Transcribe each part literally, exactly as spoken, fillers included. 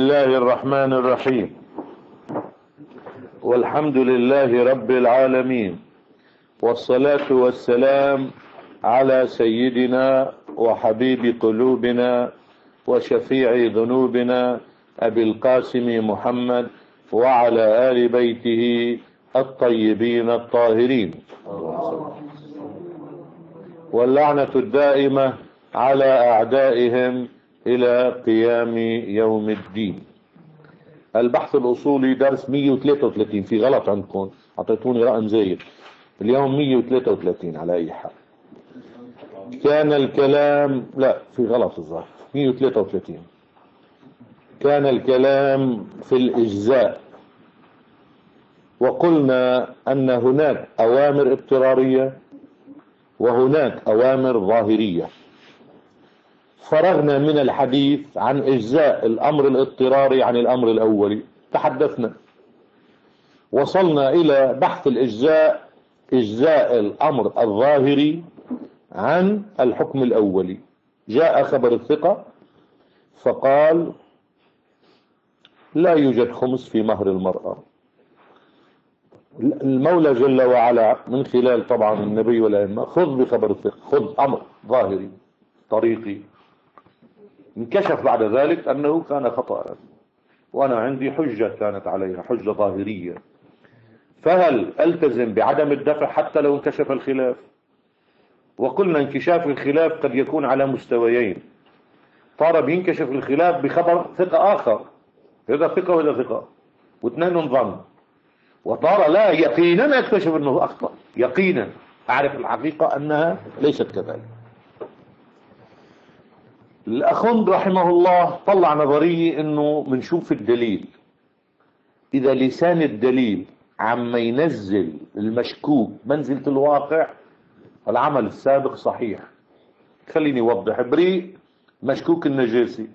الله الرحمن الرحيم، والحمد لله رب العالمين، والصلاة والسلام على سيدنا وحبيب قلوبنا وشفيع ذنوبنا أبي القاسم محمد وعلى آل بيته الطيبين الطاهرين، واللعنة الدائمة على أعدائهم إلى قيام يوم الدين. البحث الأصولي درس مية وثلاثة وثلاثين، في غلط عندكم، أعطيتوني رقم زايد، اليوم مية وثلاثة وثلاثين على أي حال. كان الكلام، لا في غلط الظاهر، مية وثلاثة وثلاثين. كان الكلام في الإجزاء، وقلنا أن هناك أوامر اضطرارية وهناك أوامر ظاهرية. فرغنا من الحديث عن إجزاء الأمر الاضطراري عن الأمر الأولي، تحدثنا وصلنا إلى بحث الإجزاء، إجزاء الأمر الظاهري عن الحكم الأولي. جاء خبر الثقة فقال لا يوجد خمس في مهر المرأة. المولى جل وعلا من خلال طبعا النبي والأئمة خذ بخبر الثقة، خذ أمر ظاهري طريقي. انكشف بعد ذلك أنه كان خطأ، وأنا عندي حجة كانت عليها، حجة ظاهرية. فهل ألتزم بعدم الدفع حتى لو انكشف الخلاف؟ وقلنا انكشاف الخلاف قد يكون على مستويين. طار بينكشف الخلاف بخبر ثقة آخر، هذا ثقة وهذا ثقة واثنين ظن، وطار لا يقينا اكتشف أنه أخطأ، يقينا أعرف الحقيقة أنها ليست كذلك. الأخوند رحمه الله طلع نظرية أنه منشوف الدليل، إذا لسان الدليل عما ينزل المشكوك منزلة الواقع العمل السابق صحيح. خليني أوضح. بريء مشكوك النجاسي،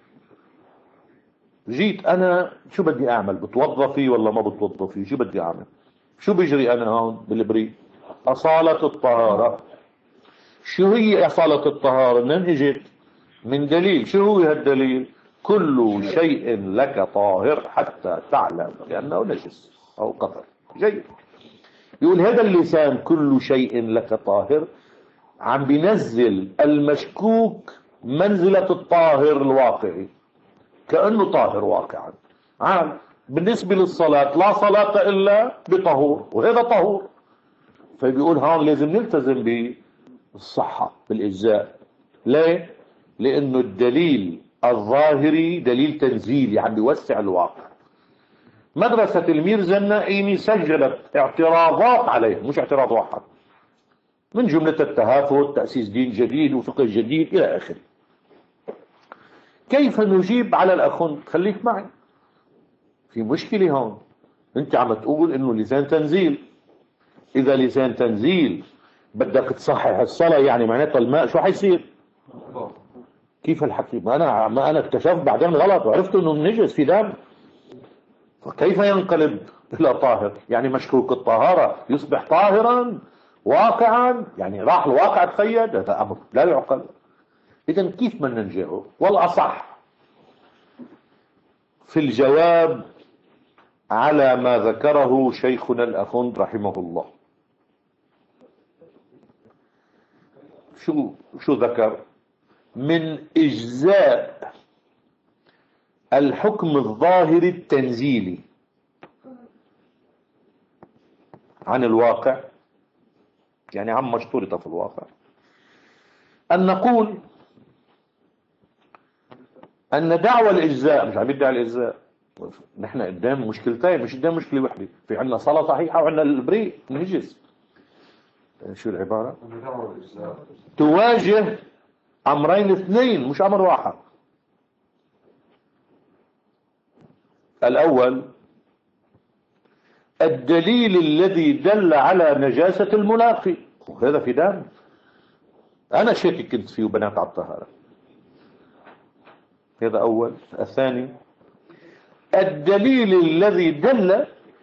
جيت أنا شو بدي أعمل؟ بتوظفي ولا ما بتوظفي؟ شو بدي أعمل؟ شو بيجري أنا هون بالبريء؟ أصالة الطهارة. شو هي أصالة الطهارة؟ منين اجت؟ من دليل. شو هو هالدليل؟ كل شيء لك طاهر حتى تعلم لأنه نجس أو قطر. جيد. يقول هذا اللسان كل شيء لك طاهر عم بينزل المشكوك منزلة الطاهر الواقعي، كأنه طاهر واقعا. عام بالنسبة للصلاة لا صلاة إلا بطهور، وهذا طهور. فبيقول هون لازم نلتزم بالصحة بالإجزاء. ليه؟ لأنه الدليل الظاهري دليل تنزيلي عم بيوسع الواقع. مدرسة الميرزا النائمي سجلت اعتراضات عليه، مش اعتراض واحد، من جملة التهافت، تأسيس دين جديد وفقه جديد إلى آخره. كيف نجيب على الأخوند؟ خليك معي، في مشكلة هون. أنت عم تقول إنه لسان تنزيل، إذا لسان تنزيل بدك تصحح الصلاة، يعني معناتها الماء شو حيصير؟ كيف الحكي؟ ما أنا ما أنا اكتشفت بعدين غلط وعرفت إنه نجس في دم، فكيف ينقلب إلى طاهر؟ يعني مشكوك الطهارة يصبح طاهرا واقعا، يعني راح الواقع تخيل، هذا أمر لا يعقل. إذن كيف بدنا نجاوب؟ والأصح في الجواب على ما ذكره شيخنا الأخوند رحمه الله. شو شو ذكر؟ من إجزاء الحكم الظاهري التنزيلي عن الواقع، يعني عما اشترط في الواقع، أن نقول أن دعوى الإجزاء، مش عم يدعي الإجزاء، نحن قدام مشكلتين مش قدام مشكلة واحدة، في عندنا صلاة صحيحة وعندنا البريء نجس. شو العبارة؟ تواجه أمرين اثنين مش أمر واحد. الأول الدليل الذي دل على نجاسة الملاقي، وهذا في دم، أنا شاكك كنت فيه وبنات على الطهارة، هذا أول. الثاني الدليل الذي دل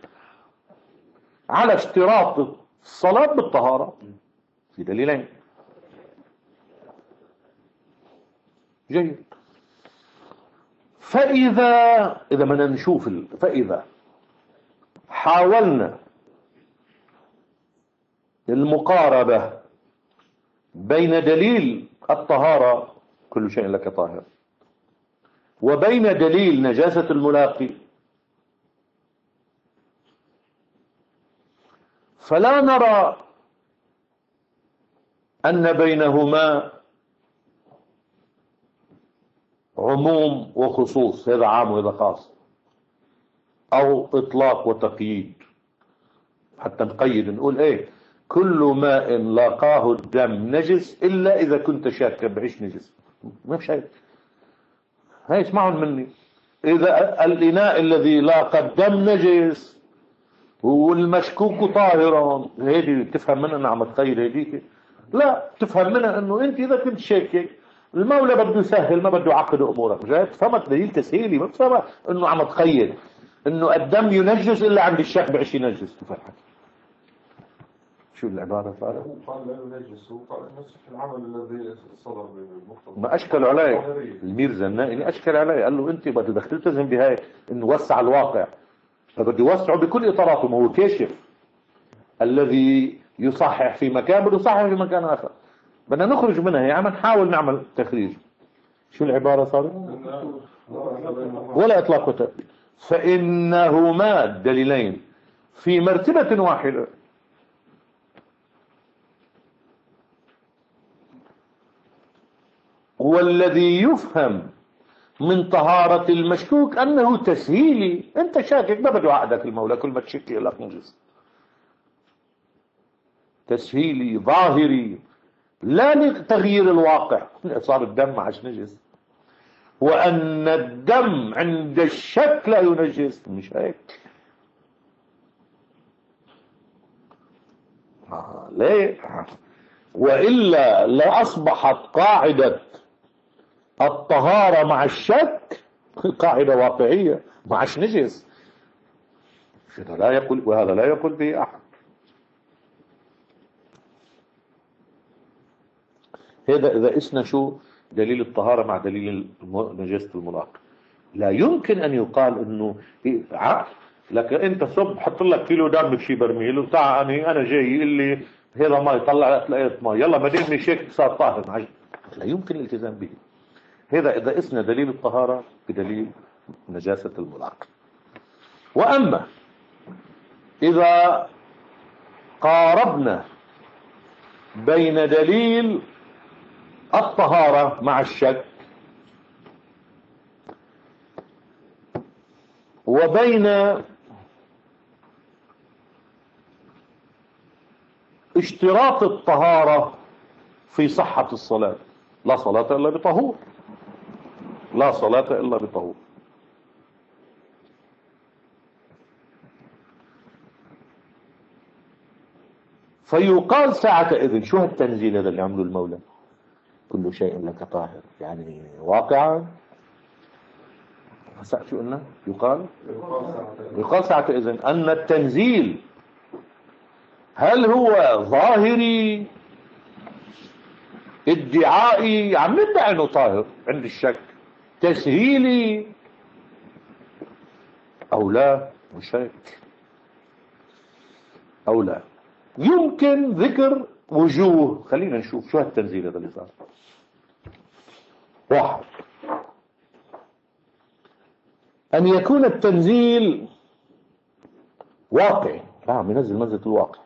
على اشتراط الصلاة بالطهارة، في دليلين. جيد. فإذا إذا بدنا نشوف ال... فإذا حاولنا المقاربة بين دليل الطهارة كل شيء لك طاهر وبين دليل نجاسة الملاقي، فلا نرى أن بينهما عموم وخصوص، هذا عام وهذا خاص، أو إطلاق وتقييد حتى نقيد نقول إيه كل ماء لاقاه الدم نجس إلا إذا كنت شاكا بعيش نجس. ما في شيء، هاي اسمعوا مني، إذا الإناء الذي لاقى الدم نجس والمشكوك طاهرا، هيدي تفهم منها أنه عم تخيل هيديك؟ لا، تفهم منها أنه أنت إذا كنت شاكك المولى بده يسهل، ما بده يعقد أمورك. جاي تفهمت دليل تسهيلي، ما تفهم أنه عم تخيل أنه الدم ينجس إلا عند الشك بعيش ينجس. تفهم شو العبارة صارت؟ هو قال لا ينجس، هو قال نفس العمل الذي صدر بالمقتضى. ما أشكل علي الميرزا النائلي، أشكل علي قال له أنت بدك تلتزم بهاي إنه وسع الواقع، فبده يوسعه بكل إطاراته. ما هو كاشف الذي يصحح في مكان بده يصحح في مكان آخر، بدنا نخرج منها هي، عم نحاول نعمل تخريج. شو العبارة صارت؟ ولا إطلاق وتأكيد، فإنهما الدليلين في مرتبة واحدة، والذي يفهم من طهارة المشكوك أنه تسهيلي. أنت شاكك ما بده عقدك المولى، كل ما تشك لك نجس. تسهيلي ظاهري لا لتغيير الواقع، صار الدم معش نجس، وأن الدم عند الشك لا ينجس، مش هيك؟ آه ليه؟ وإلا لأصبحت قاعدة الطهارة مع الشك قاعدة واقعية، معش نجس. هذا لا يقول، وهذا لا يقول به أحد. هذا إذا اسنا شو دليل الطهارة مع دليل نجاسة الملاقي. لا يمكن أن يقال إنه عقل لك أنت صب حط لك كيلو دم بشي برميل وتعني أنا جاي يقول لي هذا ما يطلع لقيت ما يلا ما دام شيك صار طاهر. لا يمكن الالتزام به. هذا إذا اسنا دليل الطهارة بدليل نجاسة الملاقي. وأما إذا قاربنا بين دليل الطهارة مع الشك وبين اشتراط الطهارة في صحة الصلاة، لا صلاة إلا بطهور، لا صلاة إلا بطهور. فيقال ساعة إذن شو هالتنزيل هذا اللي عمله المولى؟ كل شيء لك طاهر، يعني واقعا شو قلنا؟ يقال يقال ساعة إذن أن التنزيل هل هو ظاهري ادعائي، عم ندعي انه طاهر عند الشك، تسهيلي او لا، مش هيك او لا. يمكن ذكر وجوه. خلينا نشوف شو هالتنزيل هذا اللي صار. واحد، ان يكون التنزيل واقعي، عم ينزل منزلة الواقع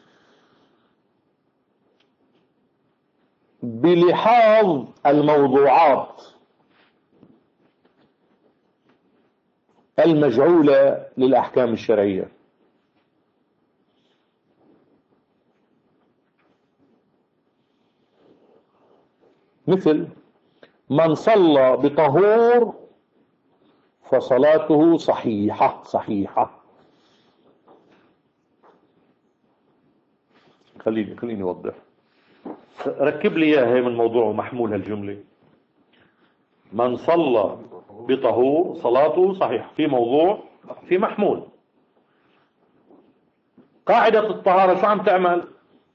بلحاظ الموضوعات المجعولة للأحكام الشرعية، مثل من صلى بطهور فصلاته صحيحة صحيحة. خليني خليني أوضح، ركب لي اياها من موضوع محمول هالجملة. من صلى بطهور صلاته صحيح، في موضوع في محمول. قاعدة الطهارة شو عم تعمل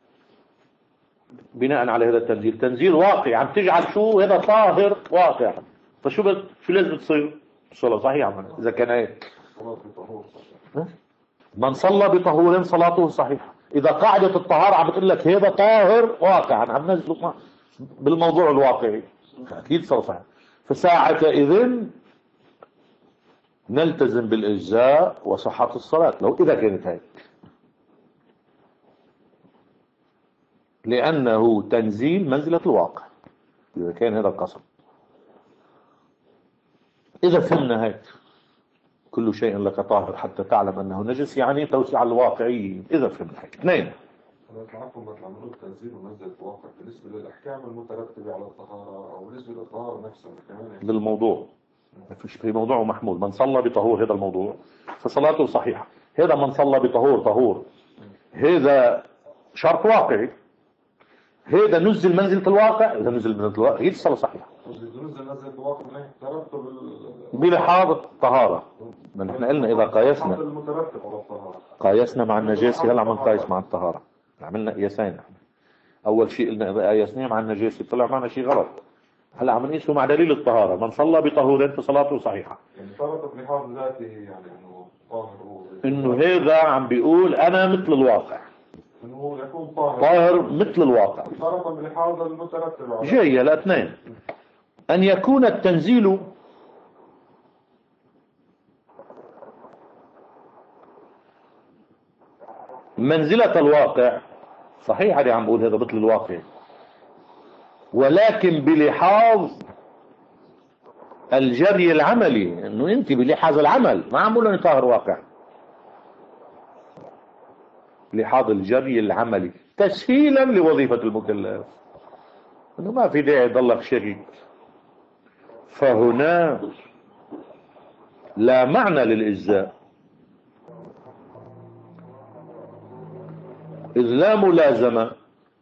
بناء على هذا التنزيل؟ تنزيل واقع، عم تجعل شو هذا طاهر واقع. فشو بد شو لازم تصير؟ الصلاة صحيحة إذا كان هيك. صلاة بطهور صحيح. من صلى بطهور صلاته صحيحة. إذا قاعدة الطهارة عم بتقول لك هذا طاهر واقعا، عم نزل بالموضوع الواقعي أكيد صار صحيح. فساعتئذ نلتزم بالإجزاء وصحة الصلاة لو إذا كانت هيك، لأنه تنزيل منزلة الواقع إذا كان هذا القصد. إذا فهمنا هيك كل شيء لك طاهر حتى تعلم أنه نجس، يعني توسع الواقعي. إذا فهمنا هيك. اثنين، معكم مثل عم نقول تنزيل ومنزلة الواقع بالنسبة للأحكام المترتبة على الطهارة أو بالنسبة للطهارة نفسها كمان للموضوع ما فيش في موضوع محمول. من صلى بطهور هذا الموضوع فصلاته صحيحة. هذا من صلى بطهور طهور هذا شرط واقعي. هذا نزل منزلة الواقع. إذا نزل منزلة الواقع هي الصلاة صحيحة. نزل منزلة الواقع من ترتب بلحاظ الطهارة. ما نحن قلنا إذا قايسنا المترتب على الطهارة قايسنا مع النجاسة، هلا عم نقايس مع الطهارة. عملنا قياسين. أول شيء قلنا إذا قايسنا مع النجاسة طلع معنا شيء غلط. هلا عم نقيسه مع دليل الطهارة. من صلى بطهور فصلاته صحيحة. يعني ترتب بلحاظ ذاته، يعني إنه طاهر هو إنه هذا عم بيقول أنا مثل الواقع، إنه يكون طاهر طاهر مثل الواقع. ترتب بلحاظ المترتب على جاية لاثنين، أن يكون التنزيل منزلة الواقع. صحيح اللي عم بقول هذا مثل الواقع، ولكن بلحاظ الجري العملي. انه انت بلحاظ العمل ما عم بقول انه طاهر واقع، بلحاظ الجري العملي تسهيلا لوظيفة المكلف. انه ما في داعي يضلك شريك. فهنا لا معنى للإجزاء، إذ لا ملازمة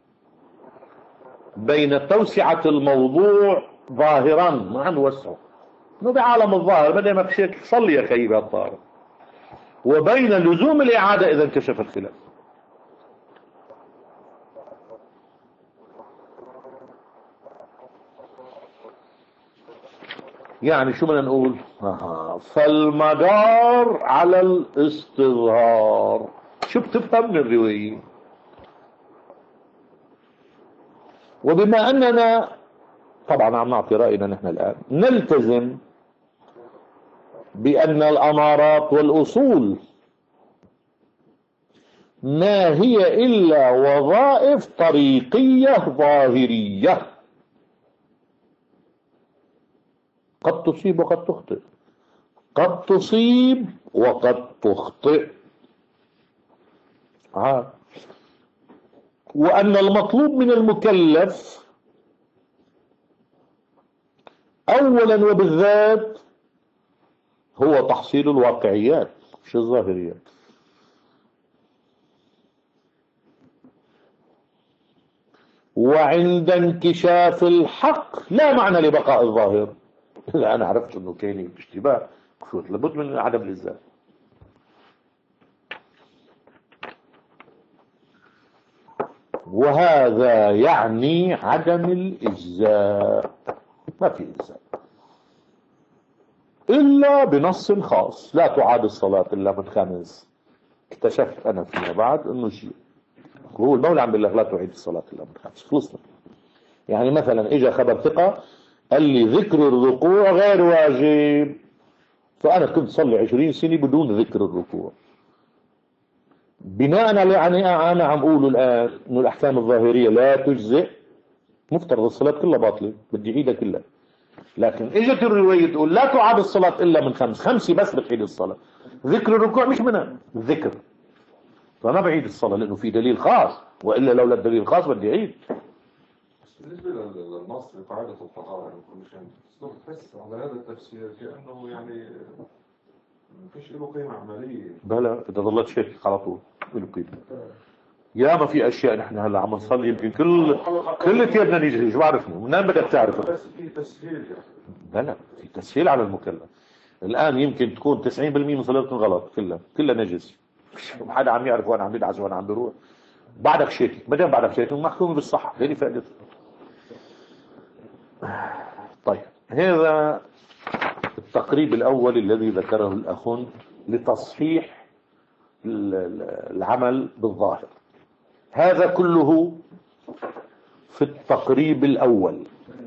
بين توسعة الموضوع ظاهرا ما عم نوسعه انه بعالم الظاهر بدل ما بشيك صلي يا خيي بهالطارق، وبين لزوم الإعادة إذا انكشف الخلاف. يعني شو بدنا نقول؟ آه. فالمدار على الاستظهار. شو بتفهم من الرواية؟ وبما أننا طبعا عم نعطي رأينا نحن الآن، نلتزم بأن الأمارات والأصول ما هي إلا وظائف طريقية ظاهرية قد تصيب وقد تخطئ، قد تصيب وقد تخطئ. آه. وأن المطلوب من المكلف أولا وبالذات هو تحصيل الواقعيات مش الظاهريات. وعند انكشاف الحق لا معنى لبقاء الظاهر. لا أنا عرفت أنه كاين اشتباه، لابد من عدم الإجزاء. وهذا يعني عدم الإجزاء. ما في إجزاء إلا بنص خاص. لا تعاد الصلاة إلا من خمس. اكتشفت أنا فيما بعد أنه شيء هو المولى عم بالله لا تعيد الصلاة إلا من خمس. خلصنا. يعني مثلا إجا خبر ثقة قال لي ذكر الركوع غير واجب، فأنا كنت صلي عشرين سنة بدون ذكر الركوع. بناء على يعني أنا عم أقول الآن إنه الأحكام الظاهرية لا تجزئ، مفترض الصلاة كلها باطلة، بدي أعيدها كلها. لكن إجت الرواية تقول لا تعاد الصلاة إلا من خمس، خمسة بس بتعيد الصلاة، ذكر الركوع مش منها ذكر، فما بعيد الصلاة لأنه في دليل خاص، وإلا لولا الدليل الخاص بدي أعيد. بالنسبة للنص بقاعدة الطهارة وكل شيء بتحس على هذا التفسير كأنه يعني ما فيش له قيمة عملية. بلا إذا ضلت شيك على طول له قيمة. يا ما في أشياء نحن هلا عم نصلي يمكن كل كل ثيابنا نيجي شو بعرفنا منين بدك تعرف. بس في تسهيل يعني. بلا في تسهيل على المكلف. الآن يمكن تكون تسعين بالمئة من صلاتكم غلط، كلها كلها نجس، حدا عم يعرف وين عم يدعس وين عم بيروح. بعدك شيك، ما دام بعدك شيك محكوم بالصحة، هذه فائدتها. طيب هذا التقريب الأول الذي ذكره الأخون لتصحيح العمل بالظاهر، هذا كله في التقريب الأول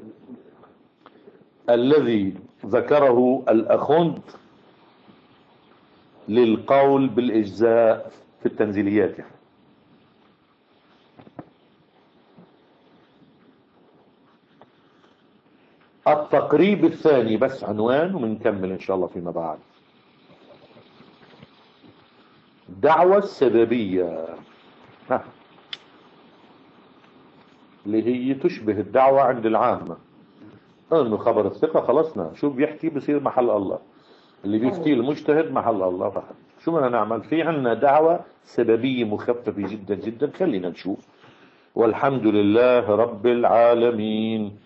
الذي ذكره الأخوند للقول بالإجزاء في التنزيليات. يعني التقريب الثاني بس عنوان ومنكمل إن شاء الله فيما بعد، دعوة السببية، ها. اللي هي تشبه الدعوة عند العامة، انه خبر الثقة خلصنا، شو بيحكي بصير محل الله، اللي بيفتي المجتهد محل الله فقط. شو بدنا نعمل؟ في عنا دعوة سببية مخففة جدا جدا، خلينا نشوف. والحمد لله رب العالمين.